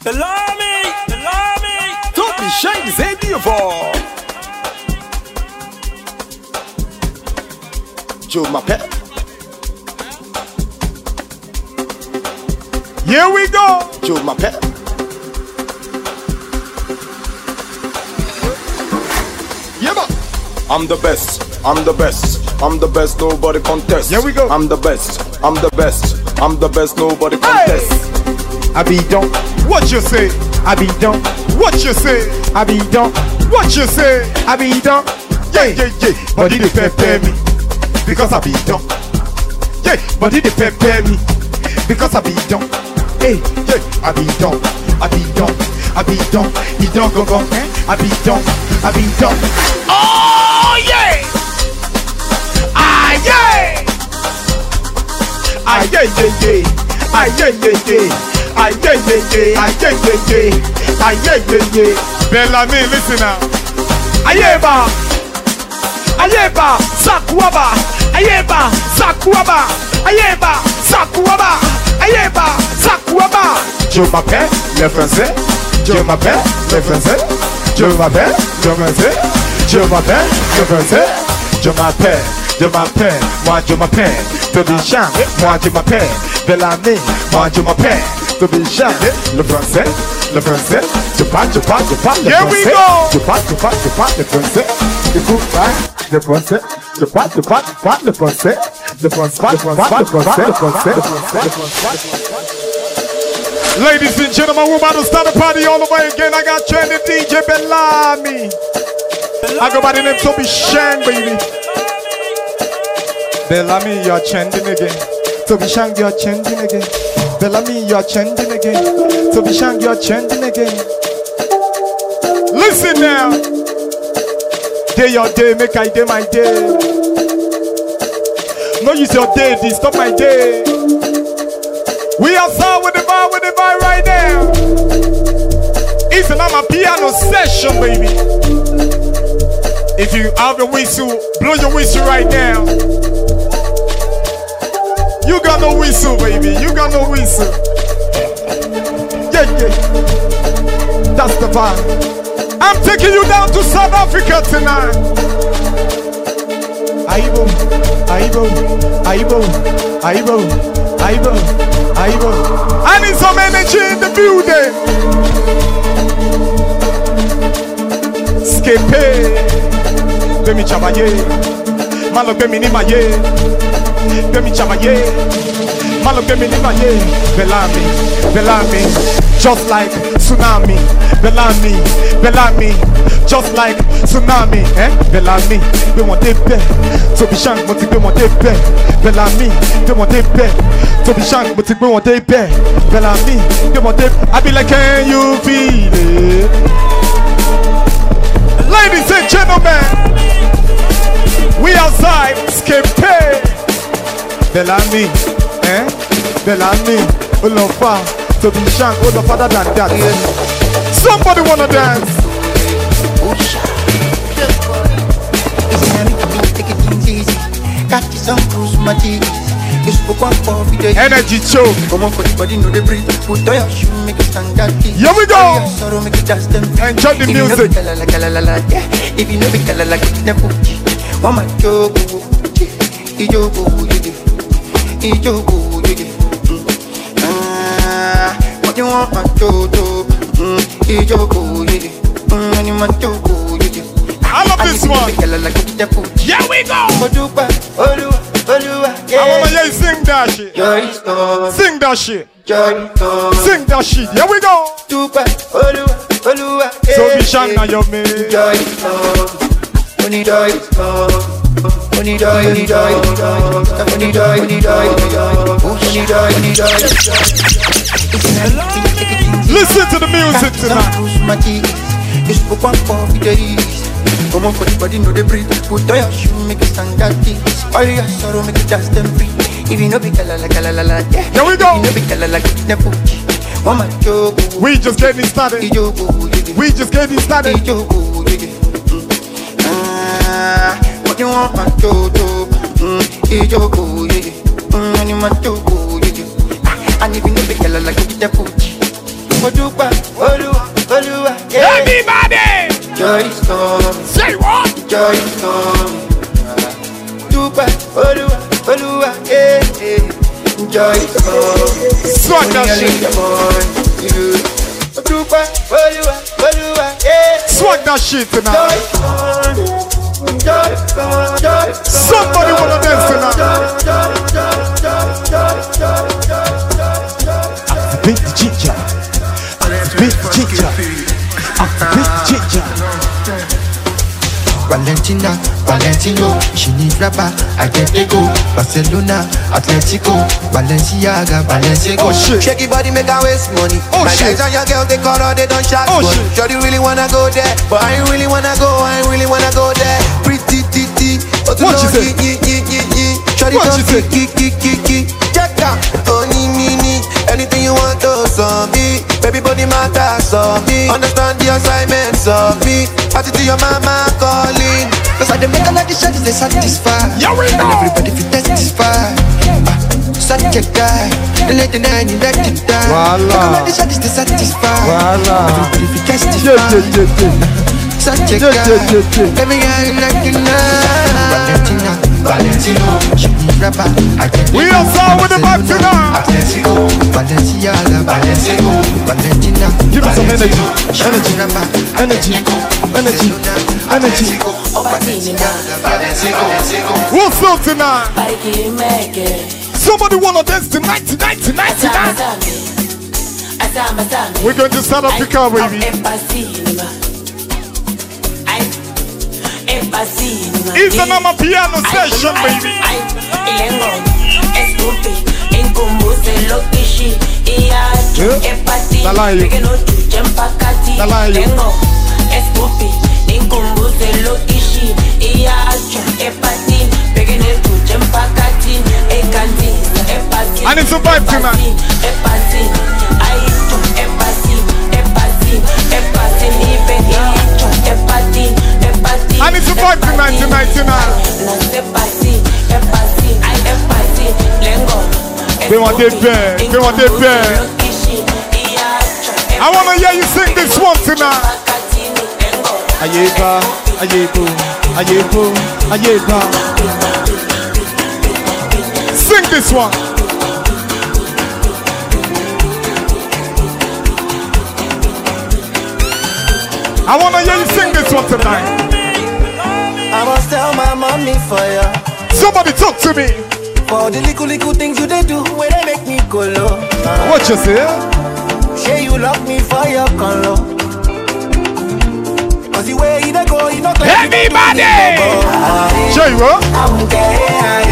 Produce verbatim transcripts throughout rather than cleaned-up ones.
Salami, salami. Tout les chiens, c'est du fort. Joe m'appelle. Here we go. Joe m'appelle. Yeah, man. I'm the best. I'm the best. I'm the best. Nobody contest. Here we go. I'm the best. I'm the best. I'm the best. Nobody contest. Hey. I be done. What you say? I be done. What you say? I be done. What you say? I be done. Yeah, yeah, yeah. Body they prepare me because I be done. Yeah, body they prepare me because I be done. Hey, yeah, I be done. I be done. I be done. He done go go. I be done. I be done. Oh yeah. Ah yeah. Ah yeah yeah yeah. Ah yeah yeah yeah. Ah yeah yeah yeah. Ah yeah yeah yeah. Ah yeah yeah yeah. Bellamy, listen now. Ayeba. Ayeba. Sakuaba. Ayeba. Sakuaba. Ayeba. Sakuaba. Ayeba. Sakuaba. Je m'appelle le français. Je m'appelle le français. Je m'appelle le français. Je m'appelle le français. Je m'appelle. Je m'appelle. Moi je m'appelle. Tobichan. Moi je m'appelle. Bellamy. Moi je m'appelle. Tobichan. Le français. Le français. Je parle, je parle, je parle le français. Je parle, je parle, je parle le français. Écoute pas le français. Je parle, je parle, je parle le français. Le français, le français, le français, le français, le français. Ladies and gentlemen, we're about to start the party all the way again. I got trending D J Bellamy. I go by the name Toby Shang, baby. Bellamy, you're trending again. Toby Shang, you're trending again. Bellamy, you're trending again. Toby Shang, you're trending again. Listen now. Day your day, make I day my day. No use your day, disturb my day. We are sound with the vibe, with the vibe right now. It's an a piano session, baby. If you have a whistle, blow your whistle right now. You got no whistle, baby. You got no whistle. Yeah, yeah. That's the vibe. I'm taking you down to South Africa tonight. Aibo, Aibo, Aibo, Aibo, Aibo, Aibo. I need some energy in the building. Skepe, Pemi Chabaye, Malo Pemi Nimaye, Pemi Chabaye, Malo Pemi Nimaye, Bellamy, Bellamy. Just like tsunami, Bellamy, Bellamy, just like tsunami, eh? Bellamy, they want it back. Toby Shang, but they want it back. Bellamy, they want it back. Toby Shang, but they want it back. Bellamy, they want it. I be like, can you feel it? Ladies and gentlemen, we outside, Skepe. Bellamy, eh? Bellamy, Ulofa. Toby Shang, oh the father than that. Somebody wanna dance? Energy choke. Here we go. Enjoy the music. If you know the color like it's never one my joke. You want my jojo, mm, ijoko, yeah, mm, you want jojo, yeah. I love this one. Here we go. Odupa, Olua, Olua, yeah. I wanna hear you sing that shit. Sing that shit. Sing that shit. Here we go. Odupa, Olua, Olua, yeah. So be shine now your man. Joy, money, joy, money, joy, money, joy, money, joy, money, joy, money, joy, money, joy. Listen to the music tonight. You spoke one for the days. Come on for the body, know the breathe. Put on your shoe, make it stand that this. All your sorrow, make it dance them free. If you know be kala la kala la la, yeah. Here we go. If you know be kala la get never. One my joke. We just getting started. We just getting started. Ah, what you want, my joke? Hmm, ijoko, yeah. Hmm, you my joke, yeah. And if you know be kala la get never. Odupa, joy is coming. Say what? Joy is coming. Dubai, Olua, Olua, eh, eh. Joy is coming. Swag that shit. Dubai, Olua, Olua, eh. Swag that shit Joy tonight. is coming. Joy is coming. Joy is coming. Somebody wanna dance tonight. Activate the ginger. Activate the ginger. Activate the ginger. Valentina, Valentino, she need rapper, I get they go. Barcelona, Atletico, Balenciaga, Balenciaga. Oh shit. Shake your body, make her waste money. Oh My shit. guys and your girls, they call her, they don't shot. Oh shit. Sure you really wanna go there, but I ain't really wanna go, I ain't really wanna go there. Pretty titi, oh to What know you say? ye, ye, ye, ye. Sure What you say? ki, ki, ki, ki. Check out, oh ni, ni, ni. Anything you want to some me. Baby body matters of me. Understand the assignments of me. Party to your mama calling. Cause I dey make a lot of shots, they satisfy. Yeah, we know. Everybody feel testify. Ah, such a guy. The late night in that thing die. Voila. Make a lot of shots, they satisfy. Voila. Everybody feel testify. Yeah, yeah, yeah, yeah. Such a Yeah, guy. yeah, yeah, yeah. Every guy like you know. Valentina, Valentino, she need rapper. I get We it. are all with the back tonight. Atletico, Balenciaga, Balenciaga, Valentina. Give me some energy. She Energy. need rapper. Energy. Energy. Energy. What's up tonight? Somebody wanna dance tonight, tonight, tonight, tonight. We're going to South Africa, baby. It's an Ama piano session, baby. Nalayo. Nalayo. I need some vibe tonight. I need some vibe tonight, tonight, tonight. They want it bad, they want it bad. I wanna hear you sing this one tonight. Ayeba, ayebo, ayebo, ayeba. Sing this one. I wanna hear you sing this one tonight. I must tell my mommy for ya. Somebody talk to me. For the little little things you they do when they make me go low. Uh, What you say? say you love me for your color. Cause the way you dey go, you not like Everybody! Show you what? I won't care.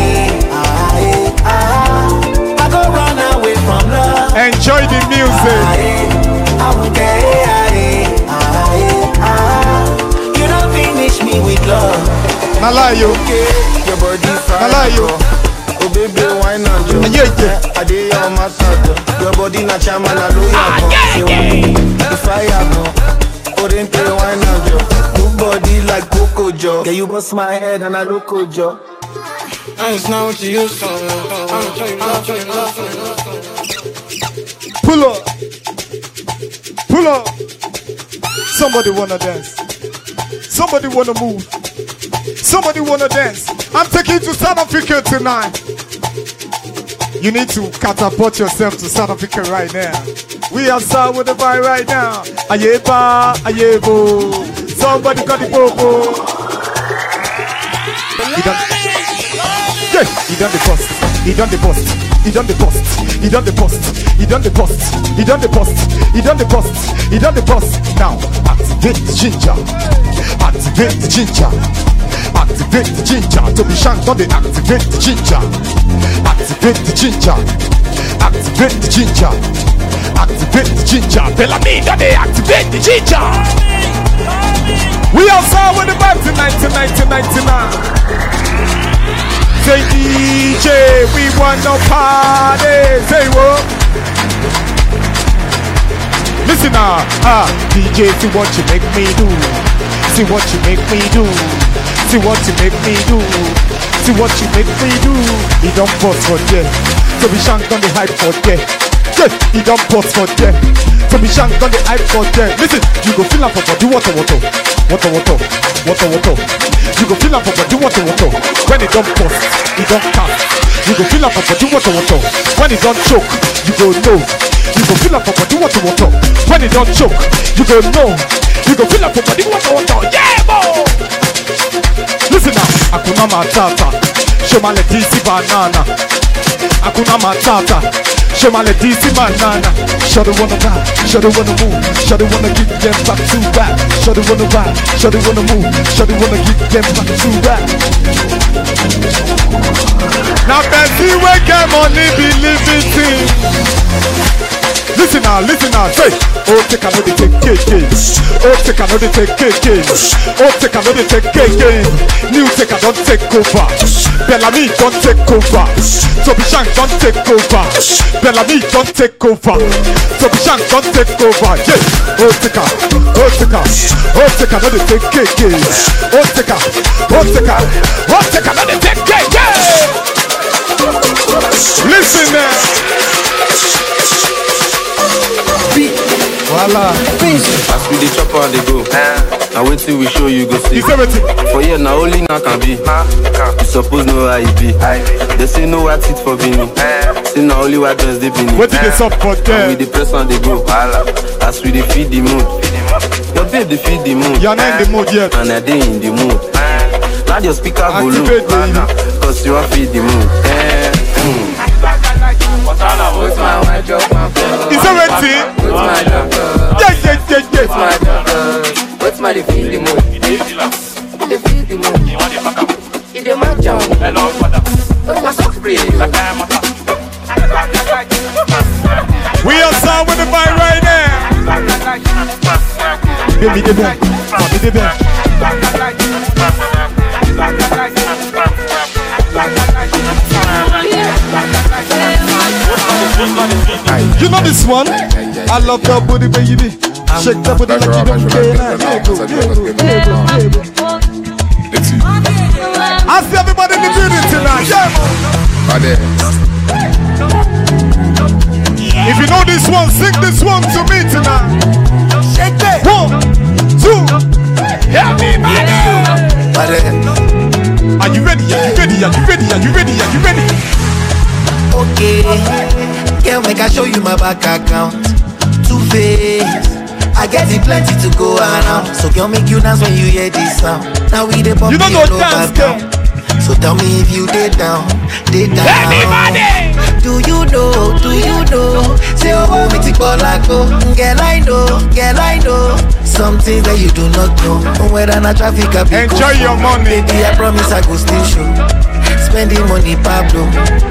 I go run away from love. Enjoy the music. I won't care. You don't finish me with love. Nalayo. Your body fine. Nalayo. Oh baby, why not you? Yeah, yeah. I did your matter. Your body not chairman, I know you. If I have no, oh then play why not you? Good body like Coco Joe. Yeah, you bust my head and I look good Joe. That's not what you used to. I'm tell you love, tell you love, tell you love. Pull up. Pull up. Somebody wanna dance. Somebody wanna move. Somebody wanna dance. I'm taking you to South Africa tonight. You need to catapult yourself to South Africa right now. We are South with the vibe right now. Ayeba, ayebo. Somebody got the popo. He done, yeah, he done the bust. He done the bust. He done the bust. He done the bust. He done the bust. He done the bust. He done the bust. He done the bust. Now activate the ginger. Activate the ginger. Activate the ginger. To be shanked on the activate the ginger. Activate the ginger. Activate the ginger. Activate the ginger. Bellamy, don't they activate the ginger? We outside with the vibe tonight, tonight, tonight, tonight. Say D J, we want no party. Say what? Listen now, ah, D J, see what you make me do. See what you make me do. See what you make me do. See what you make me do. He don't pause for there. So we shank on the hype for there. Yeah, he don't pause for there. So be shank on the hype for them. Listen, you go feel up for body water water. Water water. Water water. You go feel up for body water water. When it don't bust, it don't cast. You go feel up for body water water. When it don't choke, you go know. You go feel up for body water water. When it don't choke, you go know. You go feel up for body water water. Yeah, boy. Listen now, Hakuna Matata. Show my D C banana. Hakuna Matata. Show my D C banana. Show the wanna ride, show the wanna move, show the wanna get them back to back. Show the wanna ride, show the wanna move, show the wanna get them back to back. Now Betty we get money, believe it. Listen now, listen now, say, oh take another take K K, oh take another take K K, oh take another take K K. New take a don't take over, Bellamy don't take over, Tobishank don't take over, Bellamy don't take over, Tobishank don't take over, yeah. Oh take a, oh take a, oh take another take K K, oh take a, oh take a, oh take another take K K. Listen now. Voila. As we the chopper they go. Now wait till we show you go see. For here now only now can be. You suppose know how it be. They say no what it for Bini. Say now only what does they Bini. What did they support there? We the press on they go. As we the feed the mood. Your babe they feed the mood. You're not in the mood yet. And I they in the mood. Now your speaker go low. Cause you are feed the mood. Is that ready? Yeah, yeah, yeah, yeah. What's my feel the mood? The feel the mood. It's the match on. What's up, pretty? We are sound with the vibe right now. Baby, the best. Baby, the best. You know this one? I love your booty, baby. Shake that booty like you don't care. I see everybody in the building tonight. Yeah. If you know this one, sing this one to me tonight. Shake that. One, two. Everybody. Are you ready? Are you ready? Are you ready? Are you ready? Are you ready? Okay, girl, make I show you my bank account. Two face, I get it plenty to go around. So girl, make you dance when you hear this sound. Now we the pop, you don't know dance, girl. So tell me if you did down, did down. Everybody! Do you know, do you know? Say oh, me tick ball like oh. Girl, I know, girl, I know. Some things that you do not know. Whether na traffic I be enjoy your money. Baby, I promise I go still show. Spending money, Pablo.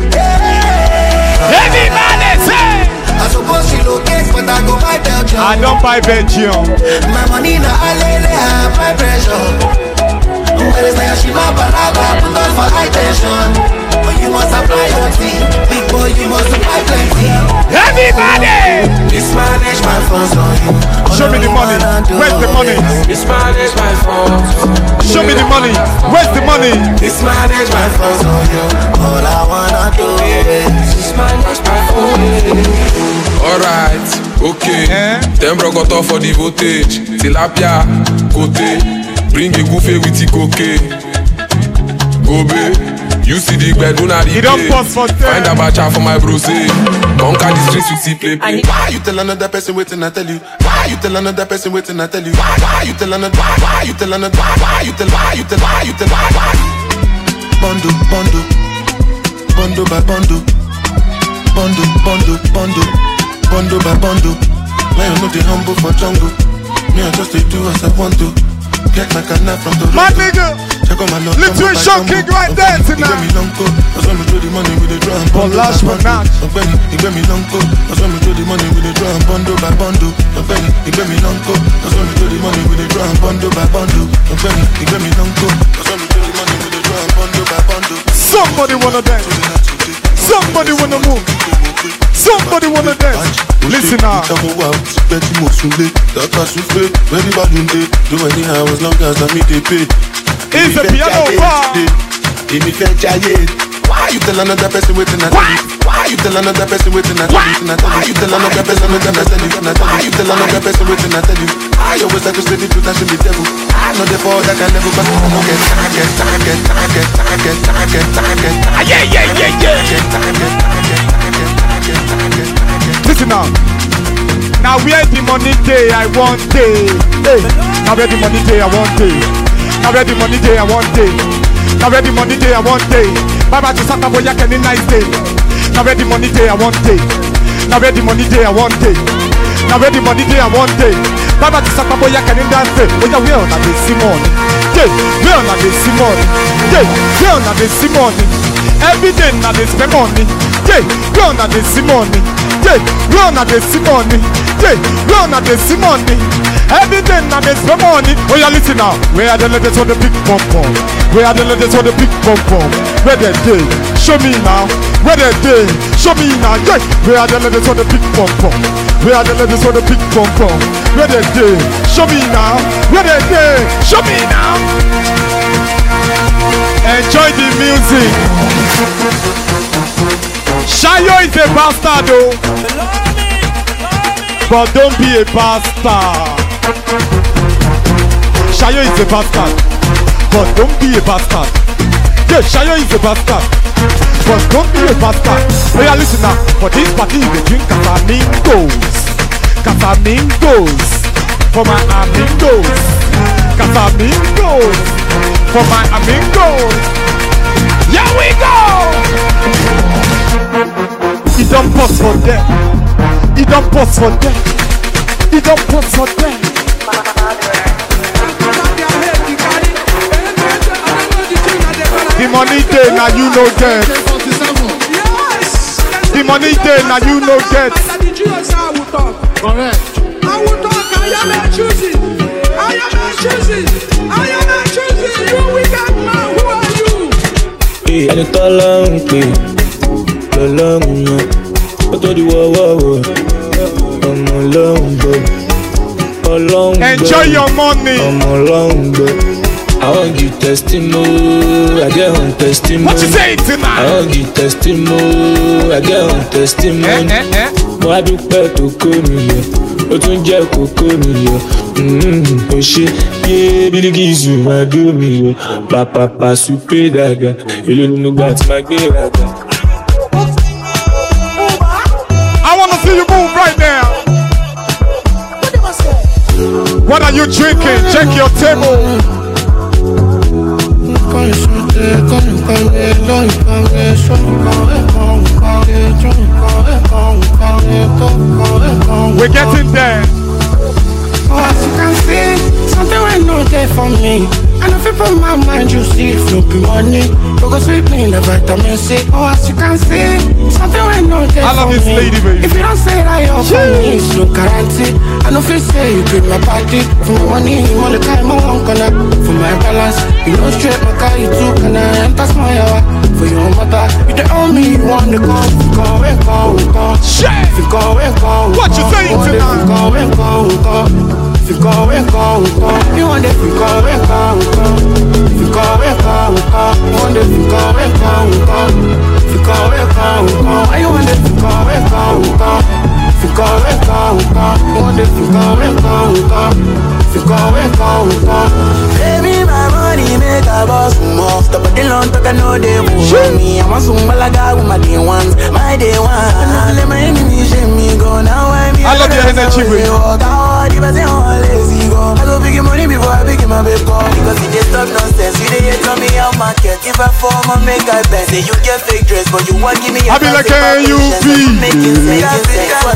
Everybody say I suppose she locates, but I go buy Belgium. I don't buy Belgium. My money na alele, I buy pressure. There is like she ma balaga, put on for high tension. You must apply your tea, big boy, you must apply plenty. Everybody! Mismanage my funds on you. Show me the money. Where's the money? Mismanage my funds. Show me the money. Where's the money? Mismanage my funds on you. All I wanna do is mismanage my funds. Alright, okay. Eh? Ten bro got off for the voltage. Tilapia, côté. Bring a goofy with the cocaine. Gobe. You see the bed, do not eat. Find a bacha for my bro say. Conquer the streets with see play play. Why you tell another person waiting I tell you? Why you tell another person waiting I tell you? Why, why you tell another why, why you tell another why, why you tell why you tell why you tell why, why? Bondo, bondo, bondo by bondo, bondo, bondo, bondo, bondo by bondo. Man, you know they humble for jungle. Me I just they do as I want to. Get my canna from the my nigga. Check on my love. Let's do a show kick right there tonight. He get me long coat. That's when we throw the money with the drum. Bolash Manat. He get me long coat. That's when we throw the money with the drum. Bondo by bondo. He get me long coat. That's when we throw the money with the drum. Bondo by bondo. He get me long coat. That's when we throw the money with the drum. Bondo by bondo. Somebody wanna dance. Somebody wanna move. Somebody wanna dance. Listen now. It's a piano bar. If you fetch a Why you tell another person waiting I tell you? Why you tell another person waiting I tell you? Why you tell another person waiting I tell you? Why you tell another person waiting I tell you? I always like to say the truth and show the devil. I know the fall that can never pass. Target, target, target, target, target, target, target. Yeah, yeah, yeah, yeah. Listen now. Now where the money day I want day. Hey. Now where the money day I want day. Now where the money day I want day. Now where the money day I want day. Baba to Santa Boya can nice day. Now where the money day I want day. Now where the money day I want day. Now where the money day I want day. Baba to Santa Boya can dance day. Oh yeah, we on a day Simon. Yeah, we on a day Simon. Yeah, we on a day Simon. Every day na dey spend money. Yeah, we on a day Simon. Yeah, we on a day Simon. Yeah, we on a day Simon. Every day na dey spend money. Oh yeah, listen now. Where are the ladies on the big pom pom? Where are the ladies on the big pom pom? Where they dey? Show me now. Where they dey? Show me now. Yeah, where are the ladies on the big pom pom? Where are the ladies on the big pom pom? Where they dey? Show me now. Where they dey? Show me now. Enjoy the music. Shayo is a bastard though, but don't be a bastard. Shayo is a bastard, but don't be a bastard. Yeah, Shayo is a bastard, but don't be a bastard. Oh yeah, listen now. For this party they drink Casamigos, Casamigos for my amigos, Casamigos for my amigos. Here we go. He don't pause for them. He don't pause for them. He don't pause for them. The money day now you know that. The money day now you know that. Correct. I will talk. I am not choosing. I am not choosing. I am not choosing. You we got man. Who are you? Ẹni tó lọ́rùn pé lọ́lọ́run náà ó tó di wọ́wọ́wọ́ ọmọ ọlọ́run gbọ́ ọlọ́run gbọ́ enjoy your money ọmọ ọlọ́run gbọ́ I want you testimony, I get on testimony. What you say tonight? I want you testimony, I get on testimony. Eh, eh, eh. Mo á dúpẹ́ tó kó mi yọ, ó tún jẹ́ kó kó mi yọ. Ó ṣe yé bílíkìsù máa dó mi yọ. Pàpàpà súpé dàgbà, èlò nínú gbà tí máa gbé ràgbà. I wanna see you move right now. What are you drinking? Check your table. We're getting there. Oh, as you can see, something went not there for me. And if you put my mind, you see it no be money. Because we bring the vitamin C. Oh, as you can see, something went not there I love for this me. lady, baby. If you don't say that you're for me, it's no guarantee. I know if you say you bring my party. For my money, all the time I want gonna. For my balance, you know straight my car, you too can I enter my hour. For your mother, you the only one to go. Go and go, go. Shit. If you go and go, What you saying tonight? Go and go, go. If you go and go, go. You want if you go and go, go. If you go and go, go. You want if you go and go, go. If you go and go, go. You want if you go and go, go. If you go and go, go. You want if you go and go, go. If you go and go, go. Baby, my money make a boss more. Stop the long talk, I know they move me. I'm a sumbalaga with my day ones, my day one. I let my enemies shame me go now. I love your energy, baby. I go big money before I big my baby call. Because if they stop nonsense, you they hate on me out market. If I form I make I best. Say you get fake dress, but you want give me I be like a U V. Making sense,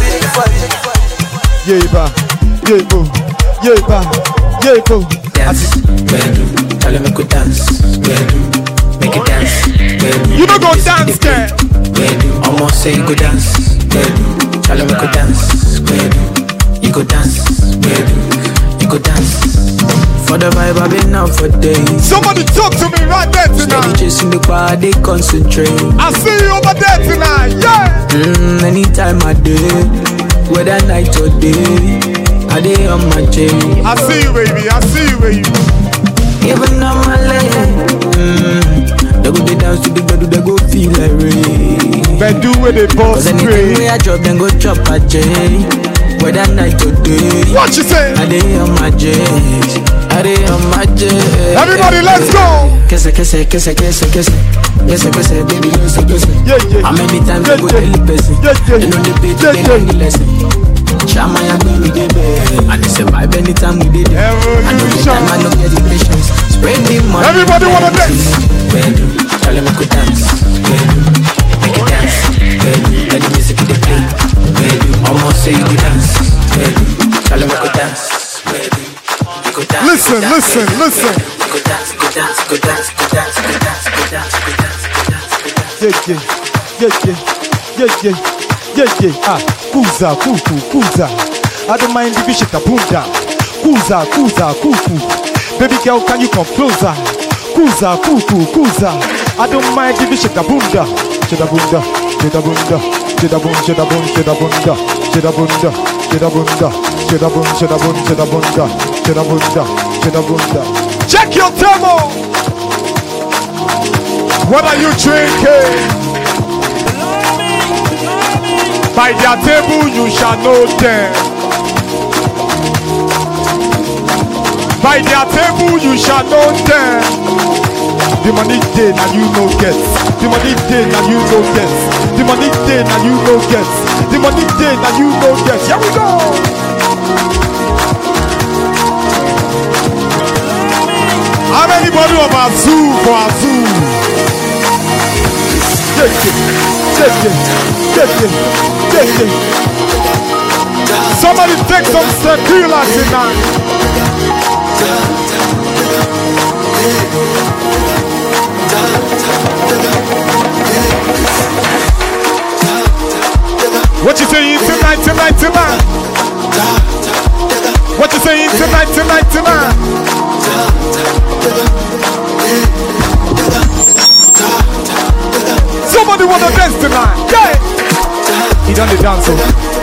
Yeah, ba, yeah, bo, yeah, ba, yeah, bo. Dance, bedu, tell me go dance, bedu, make it dance, bedu. You don't go dance, girl. Bedu, almost say you go dance, bedu, tell me go dance, bedu, you go dance, bedu, you go dance. For the vibe I've been out for days. Somebody talk to me right there tonight. Steady chasing the body, concentrate. I see you over there tonight, yeah. Mm, anytime I do, whether night or day, I day on my chain. I see you, baby. I see you, baby. Even on my leg, mm, They go they dance to the bedu, they go feel like rain. Bedu where they boss cause anything where I drop, then go chop a J. Whether night or day. What you say? I dey on my J. I dey on my J. Everybody, let's go. Kese, kese, kese, kese, kese. Kese, kese, baby, kese, kese. Yeah, yeah. How many times I go tell the person? Yeah, yeah. They know the page, they know the lesson. Shama ya go we dey bed. And they survive anytime we dey there. I know the time, I know get the patience. Spread the money. Everybody wanna dance. Bedu, tell them I could dance. Bedu, make it dance. Bedu, let the music they play. Bedu, almost say you could dance. Bedu, tell them I could dance. Bedu, you could dance. Listen, listen, listen. You could dance, you could dance, you could dance, you could dance, you could dance, you could dance, you could dance, you could dance, you could dance. Yeah, yeah, yeah, yeah, yeah, yeah. Yeah, yeah, ah, Kuza, kuku, Kuza. I don't mind if you shake a boom down. Kuza, Kuza, kuku. Baby girl, can you come closer? Kuza, kuku, Kuza. I don't mind if you shake a boom down. Shake a boom down, shake a boom down, shake a boom, shake a boom, shake a boom down, shake a boom down, shake a boom down, shake a boom, shake a boom, shake a boom down, shake a boom down, shake a boom down. Check your thermo. What are you drinking? By their table you shall know them. By their table you shall know them. The money day now you no get. The money day now you no get. The money day now you no get. The money day now you no get. Here we go. How many bottle of Azul for Azul? Take it, take it, take it, take it. Somebody take some tequila tonight. What you saying tonight, tonight, tonight? What you saying tonight, tonight, tonight? Somebody wanna dance tonight? Yeah. He done the dance. Oh.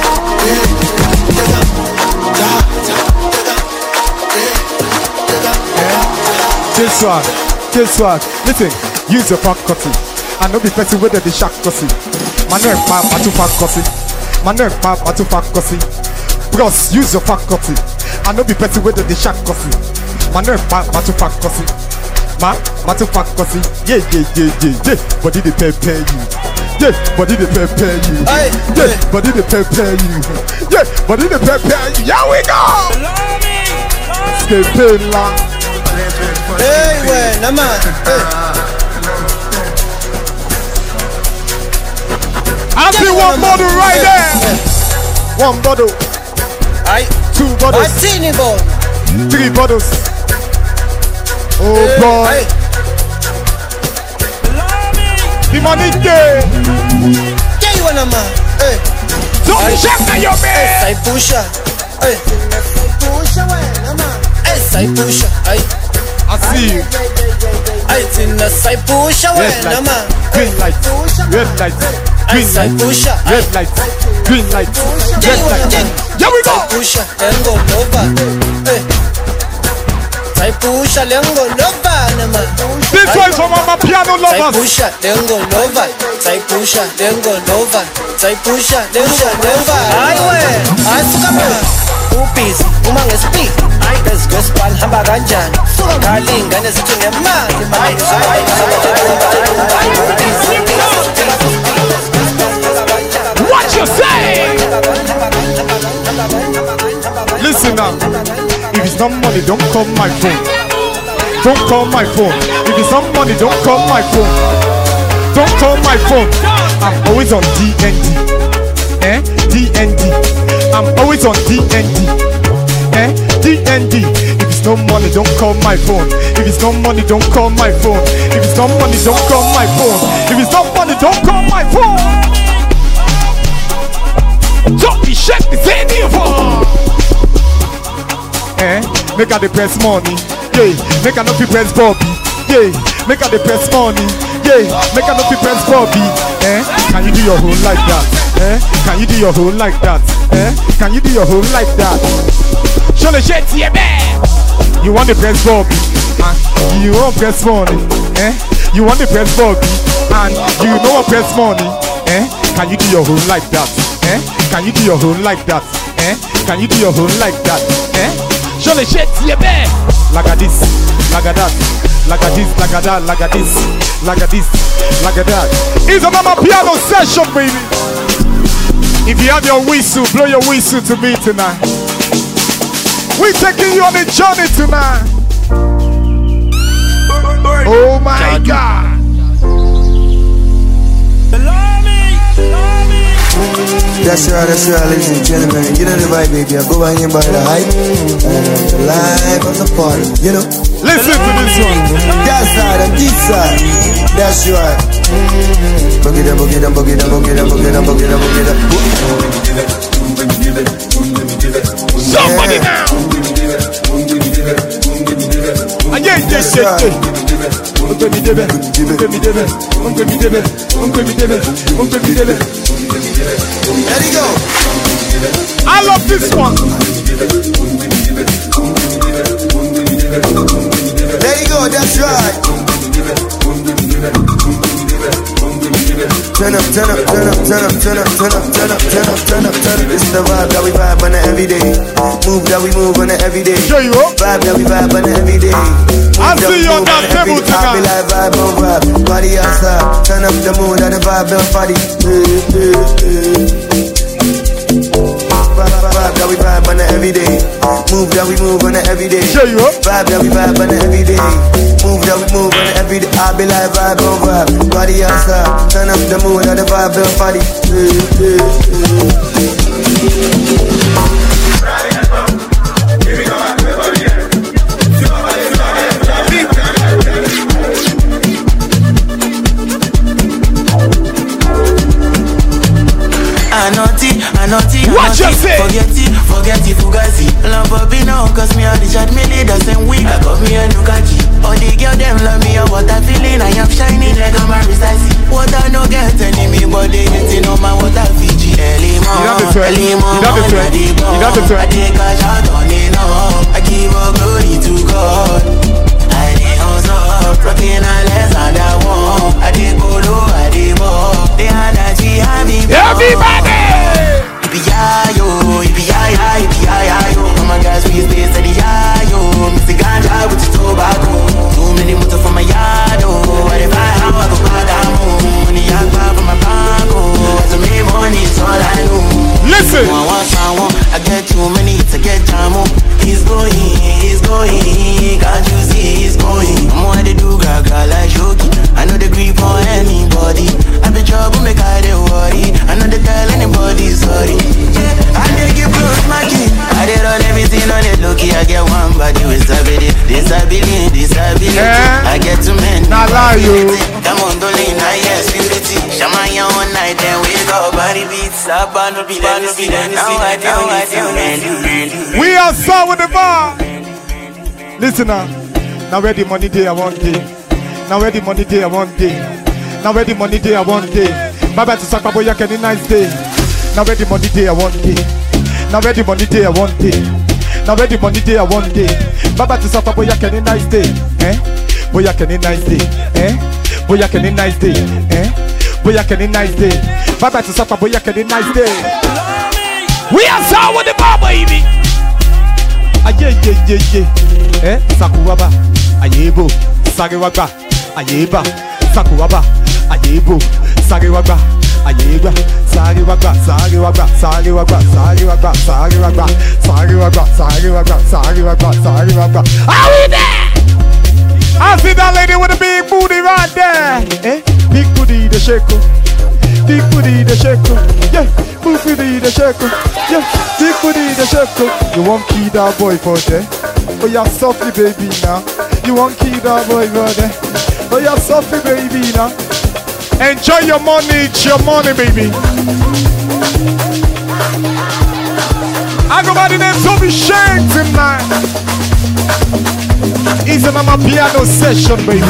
This one, this one. Listen, use your fat cutting. I know the person whether the shark cutting. My neck pop, I too fat cutting. My neck pop, I too fat cutting. Bros, use your fat cutting. I know the person whether the shark cutting. My neck pop, I too fat cutting. Ma, ma too fat cutting. Yeah, yeah, yeah, yeah, yeah. Body they prepare you. Yeah, body they prepare you. Yeah, body they prepare you. Yeah, body they prepare you. Here we go. Skate long. Hey, wait, no man. I see one bottle right there. One bottle. Aye. Two bottles. Three bottles. Oh boy. The money there. Yeah, you wanna man. Hey. Don't check on your man. Hey, I push her. Hey. Push her, man. Hey, I push her. Hey. I see you. I think the side push away, no man. Green light, red light, green light, red light, green light, red light. Here we go. Push and go over. Side push and go over, no man. This one's from my piano lovers. Side push then go over. Side push then go over. Side push then go over. Aye, way. Aye, come Upis, umang speak. I just go span hamba ganjan. Darling, gana sa tunya man. What you say? Listen now. If it's not money, don't call my phone. Don't call my phone. If it's not money, don't call my phone. Don't call my phone. I'm always on D N D. Eh? D N D. I'm always on D N D. Eh? D N D. If it's no money, don't call my phone. If it's no money, don't call my phone. If it's no money, don't call my phone. If it's no money, don't call my phone. Don't be shit, it's any of us. Eh? Make her the press money. Yeah. Make her not be press Bobby. Yeah. Make her the press money. Yeah. Make her not be press Bobby. Eh? Can you do your whole like that? Eh? Can you do your whole like that? Eh? Can you do your whole like that? Show the shit to your man. You want the press Bobby? Uh, you want press money? Eh? You want the press buggy, and you know what press money? Eh? Can you do your own like that? Eh? Can you do your own like that? Eh? Can you do your own like that? Eh? Show the shit to your bed. Like a this, like a that, like a this, like a that, like a this, like a this, like a that. It's a mama piano session, baby. If you have your whistle, blow your whistle to me tonight. We're taking you on a journey tonight. Oh my God. That's right, that's right, ladies and gentlemen. You know the vibe, baby. I go by here by the hype and the life of the party, you know. Listen to this one. That side and this side. That's right. Boogie down, boogie down, boogie down, boogie down, boogie down, boogie down, boogie down. Somebody now. Yeah, yeah, yeah, yeah. Uncle me debe, uncle me debe, uncle me debe, uncle me debe, uncle me debe. There you go. I love this one. There you go, that's right. Turn up, turn up, turn up, turn up, turn up, turn up, turn up, turn up, turn up, turn up. This is the vibe that we vibe on the everyday. Move that we move on the everyday. Vibe that we vibe on the everyday. I see you on that table tonight. I be like vibe on vibe, body outside. Turn up the mood and the vibe on body. Vibe that we vibe on the everyday. Move that we move on the everyday. Vibe that we vibe on the everyday. Move that we move on the everyday. I be like vibe on vibe, body outside. Turn up the mood and the vibe on body. Anoti, Anoti, What you say? Forget it, forget it, Fugazi. Lambobi now, cause me on the chat, me lead the same week. I got me a Nukaji. All the girl them love me, oh, what I feeling, I am shining like I'm a precise. What I no get enemy, but they getting on my water Fiji. Early morning, early morning, you got the threat. I take a shot on it now. I give all glory to God. I did also, rocking a less and I won't. I did go low, I did more. The energy I be everybody! Yo, yippee-yi-yi, yippee-yi-yi, yo. Oh my gosh, we stay steady, yeah, yo. Mister Ganja with the tobacco. Too many motor from my yard, oh. What if I have a go bad, I'm money, I buy from my bank, oh. To make money, it's all I know. Listen! One, one, one, one. I get too many to get jam, oh. He's going, he's going. Can't you see he's going? I'm what they do, gaga like Shoki. I know the grip on anybody. I be trouble, make I they worry. I know they tell anybody sorry. Yeah, I dey give close my key. I dey run everything on it, low-key. I get one body with disability, disability, disability. Yeah. I get too many. Not lie, you. Come on, Dolin, I yes, purity. Shamaya one night, then we go. Body beats up, and be let me see that. Now I do, I do, we are so with the bar. Listen now. Now where the money day I want day. Now where the money day I want day. Now where the money day I want day. My bad to Sakabo Yak any nice day. Now where the money day I want day. Now where the money day I want day. Now where the money day I want day. My bad to Sakabo Yak any nice day. Eh? Boyak any nice day. Eh? Boyak any nice day. Eh? Boyak any nice day. My bad to Sakabo Yak any nice day. We are so with the bar, baby. Aye, ye, ye, ye. Eh? Sakuwaba. Ayebo. Sagewaba. Ayeba. Sakuwaba. Ayebo. Sagewaba. Ayeba. Sagewaba. Sagewaba. Sagewaba. Sagewaba. Sagewaba. Sagewaba. Sagewaba. Sagewaba. Sagewaba. Are we there? I see that lady with a big booty right there. Eh? Big booty, the shaker. Big booty, the shaker. Yeah. Big booty, the shaker. Yeah. Big booty, the shaker. You won't kill that boy for there. Oh, you're softly, baby, now. You won't kill that boy for there. Oh, you're softly, baby, now. Enjoy your money, it's your money, baby. I go by the name Toby Shane tonight. It's a mama piano session, baby.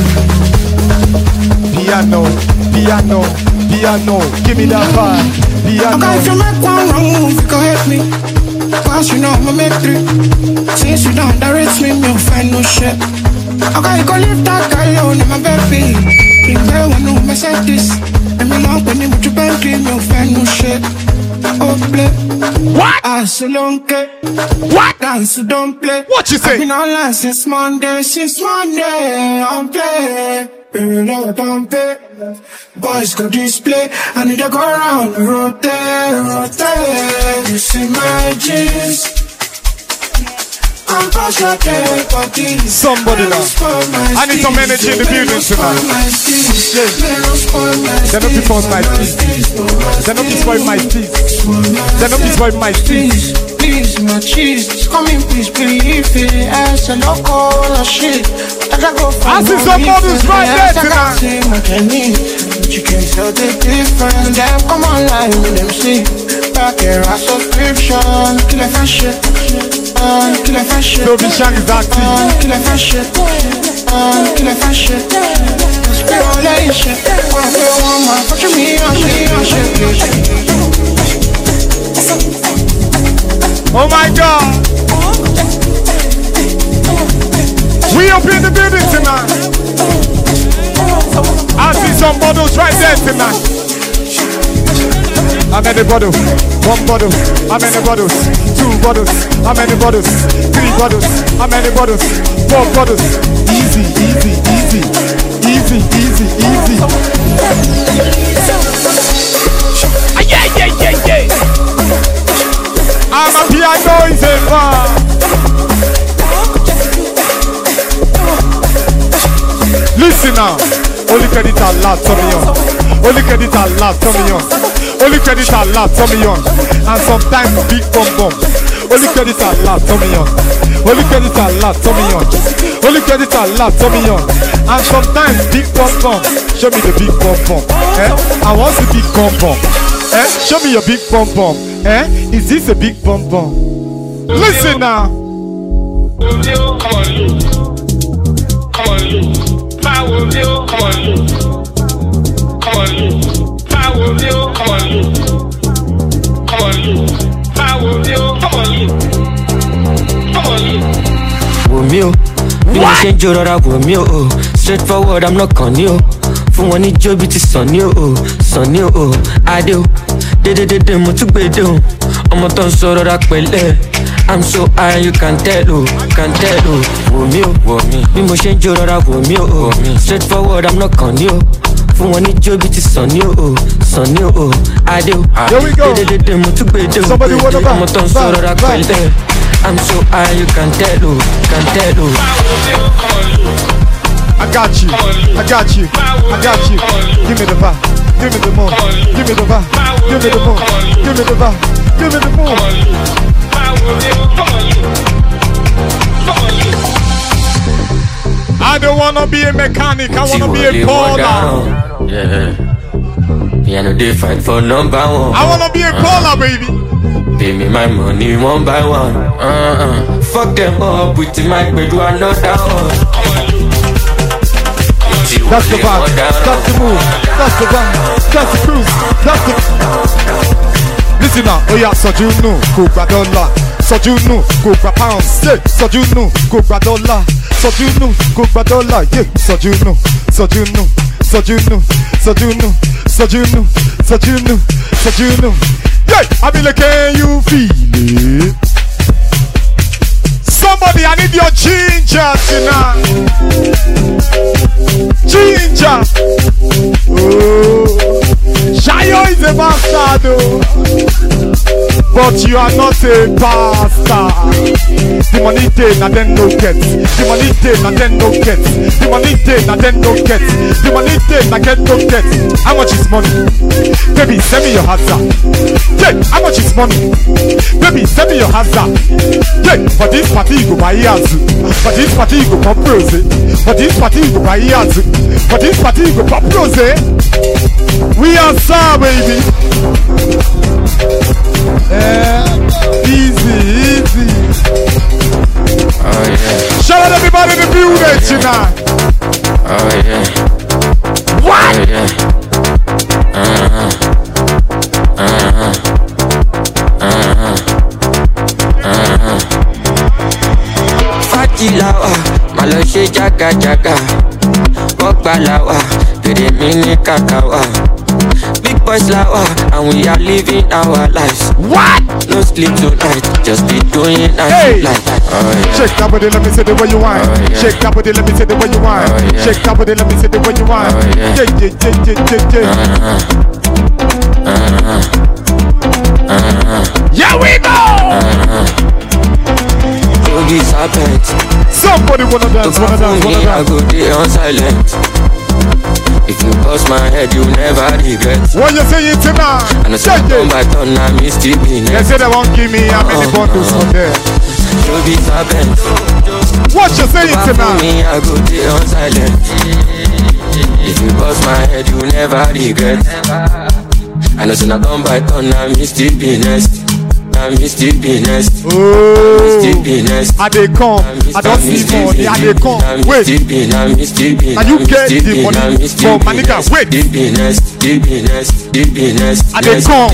Piano, piano, piano. Give me that vibe. Piano. Okay, if you make one wrong move, you can help me. Cause you know I'ma make three. Since you don't direct me, me don't find no shit. Okay, you can leave that guy alone, I'm a baby. You know I know myself this. And me long when you want to bang clean your fan no shit. Oh play. What? I so long get. What? Dance so don't play. What you say? I've been online since Monday, since Monday. I'm play. You know I don't pay. Boys go display. I need to go around, rotate, rotate. You see my jeans. I'm frustrated, but these somebody now. I need some energy in the building tonight. They're not before my teeth. They're not before my teeth. They're not before my teeth. Please, my cheese, come in, please believe it. As a local shit, I see some models right there tonight. You can tell the difference. Them come online with them see. Back here, a subscription, kill a fashion. Kill a fashion. Don't be shank exactly. Kill a fashion. Kill a fashion. Spray all that shit. One for one man, put me on, me on, shit. Oh my God. We up in the building tonight. I see some bottles right there tonight. How many bottles? One bottle. How many bottles? Two bottles. How many bottles? Three bottles. How many bottles? Four bottles. Easy, easy, easy. Easy, easy, easy. Ah, yeah, yeah, yeah, yeah. I'm a piano is a bar. Listen now. Only credit Allah, turn me on. Only credit Allah, turn me on. Only credit Allah, turn me on. And sometimes big bum bum. Only credit Allah, turn me on. Only credit Allah, turn me on. Only credit Allah, turn me on. And sometimes big bum bum. Show me the big bum bum. Eh? I want the big bum bum. Eh? Show me your big bum bum. Eh? Is this a big bum bum? Listen now. Come on, you. Come on, you. Power view. Come on, you. Come on, you. Power view. Come on, you. Come on, you. Power view. Come on, you. Come on, you. Womio, bí mo ṣe ń jó rọra womio o. Straightforward, I'm not con you. Fún wọn ní jó bí ti sàn ní o, sàn ní o, adé o. Dédédédé mo tún gbèdé o. Ọmọ tó ń sọ rọra pẹ̀lẹ́. I'm so high, you can tell o, can tell o. Womio, womi, bí mo ṣe ń jó rọra womio o. Straightforward, I'm not con you. Fún wọn ní jó bí ti sàn ní o, sàn ní o, adé o. Dédédédé mo tún gbèdé o. Ọmọ tó ń sọ rọra pẹ̀lẹ́. I'm so high, you can tell o, can tell o. I got you, I got you, I got you. Give me the vibe, give me the moon, give me the vibe, give me the moon, give me the vibe, give me the moon. I don't wanna be a mechanic, I wanna be a baller. Yeah, piano they fight for number one. I wanna be a baller, baby. Pay me my money one by one. Uh-uh. Fuck them up with the mic, but do another one. That's the vibe, that's the move, that's the vibe, that's the cruise, that's the... Listen now, oh yeah, so you know, go grab dollar. So you know, go grab pounds, yeah. So you know, go grab dollar. So you know, go grab dollar, yeah. So you know, so you know, so you know, so you know, so you know, so you know, so you know. Yeah, I mean like, can you feel it? Somebody, I need your ginger tonight. Ginger. Oh, Shayo is a bastard, oh. But you are not a pastor. The money day, na then no get. The money day, na then no get. The money day, na then no get. The money day, na get no get. How much is money? Baby, send me your hazard. Yeah, how much is money? Baby, send me your hazard. Yeah, for this party you go buy yazu. For this party you go pop rose. For this party you go buy yazu. For this party you go pop rose. We are star, baby. Yeah, easy, easy. Oh yeah. Shout out everybody in the building tonight. Oh yeah. What? Oh yeah. Uh-huh. Uh-huh. Uh-huh. Uh-huh. Fatilawa, malo she jaga jaga. Fuck Balawa, Pere Mini Kakawa. Big boys lawa, and we are living our lives. What? No sleep tonight, just be doing as hey. you like. Oh, yeah. Shake that body, let me see the way you want. Oh, yeah. Shake that body, let me see the way you want. Oh, yeah. Shake that body, let me see the way you want. Oh, yeah. Yeah, yeah, yeah, yeah, yeah, yeah. Uh-huh. Uh-huh. Uh-huh. Yeah, we go. Uh-huh. Somebody wanna dance, wanna dance, wanna dance. I go day on silent. If you bust my head, you never regret. What you saying tonight? And I say turn by turn, I miss the business. They say they won't give me how many bundles from there. You be serpent. What you saying tonight? Me, I go day on silent. If you bust my head, you never regret. And I say turn by turn, I miss the business. I miss the business. Oh, I they come. I don't see money. I they come. Wait. And you get the money from my nigga. Wait. I they come.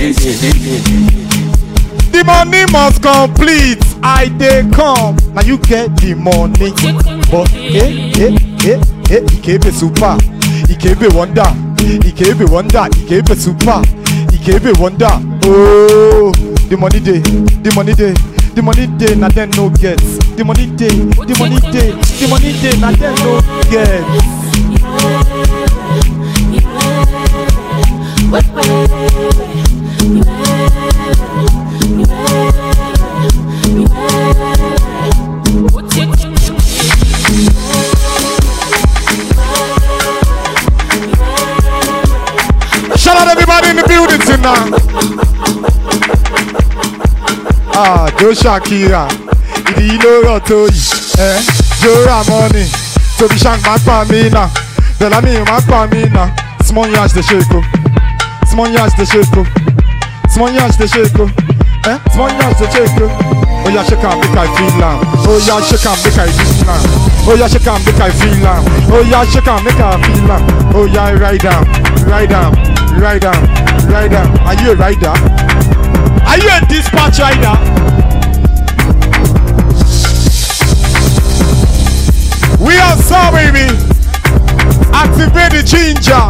The money must complete. I they come. Now you get the money. But eh eh eh eh. He gave a super. He gave a wonder. He gave a wonder. He gave a super. He gave a wonder. Oh. The money day, the money day, the money day, na then no gets. The money day, the money day, the money day, na then no gets. Shout out everybody in the building tonight. Ah, Joe Shakira, ìdí lóró tó yìí, eh? Joe Ramoni, Tobi Shank máa pa mí náà, Bellamy máa pa mí náà. Small yash dey shake o, small yash dey shake o, small yash dey shake o, eh? Small yash dey shake o. Oh yeah, shake am make I feel am. Oh yeah, shake am make I feel am. Oh yeah, shake am make I feel am. Oh yeah, shake am make I feel am. Oh yeah, ride am, ride am, ride am, ride am. Are you a rider? Are you a dispatch rider? We are so baby. Activate the ginger.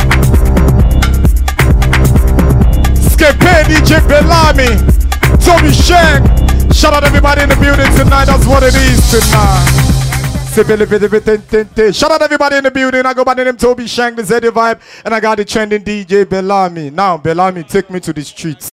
Skepe D J Bellamy, Tobi Shank. Shout out everybody in the building tonight. That's what it is tonight. Shout out everybody in the building. I go by the name Tobi Shank, the Zeddy Vibe, and I got the trending D J Bellamy. Now Bellamy, take me to the streets.